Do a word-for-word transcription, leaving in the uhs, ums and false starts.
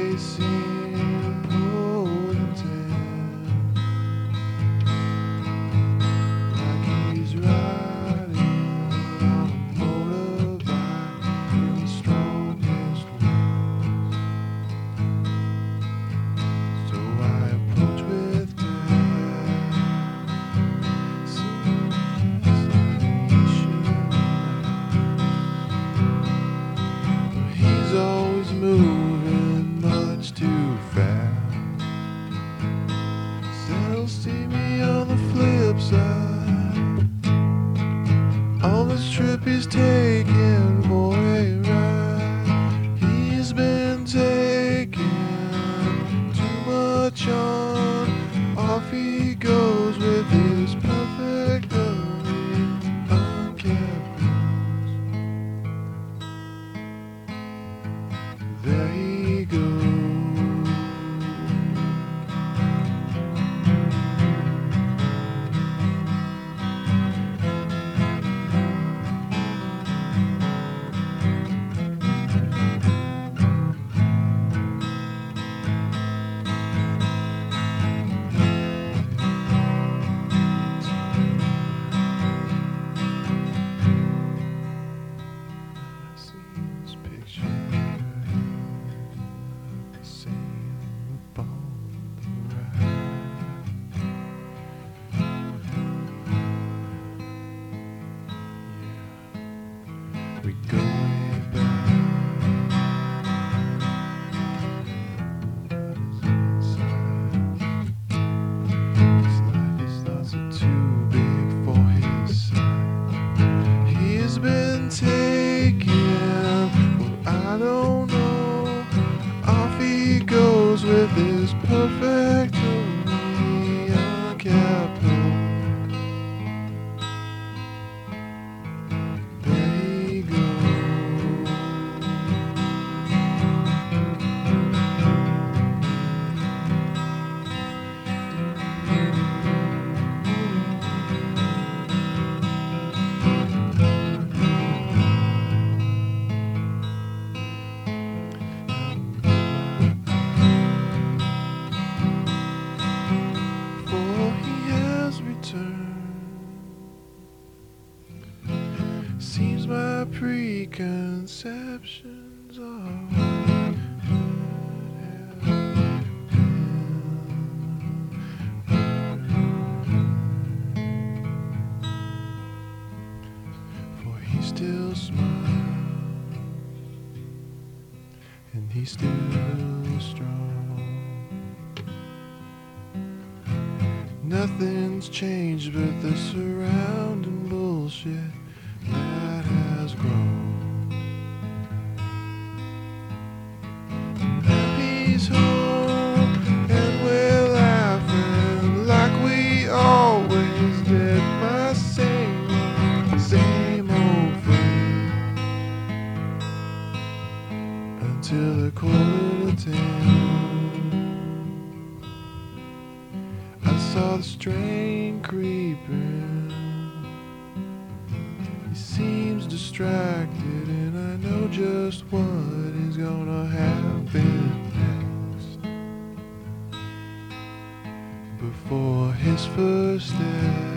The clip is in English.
racing, holding ten, like he's riding on a motorbike in the strongest winds. So I approach with death, some hesitation, but he's always moving much too fast. Said he'll see me on the flip side. On this trip he's taking, boy, right. He's been taking too much on. Off he goes with his perfectly unkept rules. There he goes. I see his picture, seen upon the ride. Yeah, we go way back. But his inside, his life, his thoughts are too big for his sight. He's been taken, well, I don't know. Off he goes with his perfectly unkept hope. There he goes. For he has returned. Seems my preconceptions are for he still smiles and he's still strong. Nothing's changed but the surrounding bullshit that has grown. Now he's home and we're laughing like we always did. My same, same old friend. Until a quarter to ten, I saw the strain creeping. He seems distracted, and I know just what is gonna happen next. Before his first step,